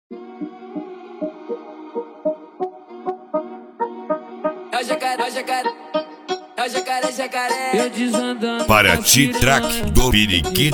É o jacaré, jacaré. É o jacaré, jacaré. Eu desandando. Paraty Track do Periquito.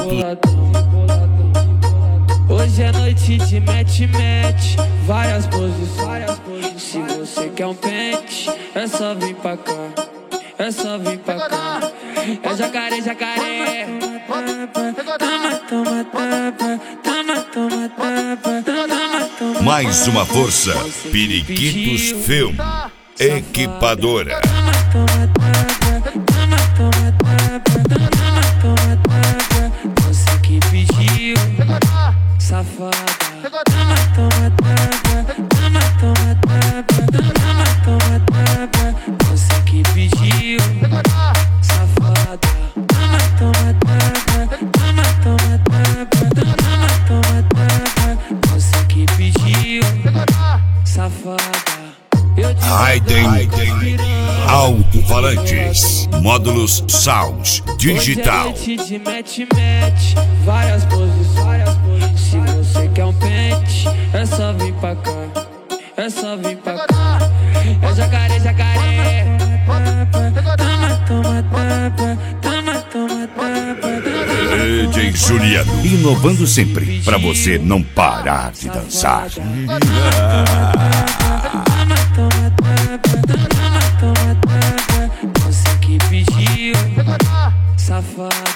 Hoje é noite de match, várias poses, várias poses. Se você quer um pente, é só vir pra cá, é só vir pra cá. É jacaré, jacaré. Toma, toma, tapa, toma, toma, tapa, toma, toma. Mais uma força, Periquitos Film, equipadora. Toma, tapa, toma, toma, tapa, toma, toma, tapa. Você que pediu, safada. Toma, toma, tapa, toma, toma, tapa, toma, toma, tapa. Você que pediu, safada. Toma, toma, tapa, toma, toma, tapa, toma, toma, tapa. Você que pediu, safada. Raiden Alto-Falantes, módulos Sound Digital. Hoje é noite de match, várias poses, várias poses. Se você quer um pente, é só vir pra cá, é só vir pra cá. É jacaré, jacaré. Toma, toma, tapa, toma, toma, tapa. DJ Juliano, inovando sempre, pra você não parar de dançar. Toma, toma, tapa, toma, toma, tapa. Você que pediu, safada.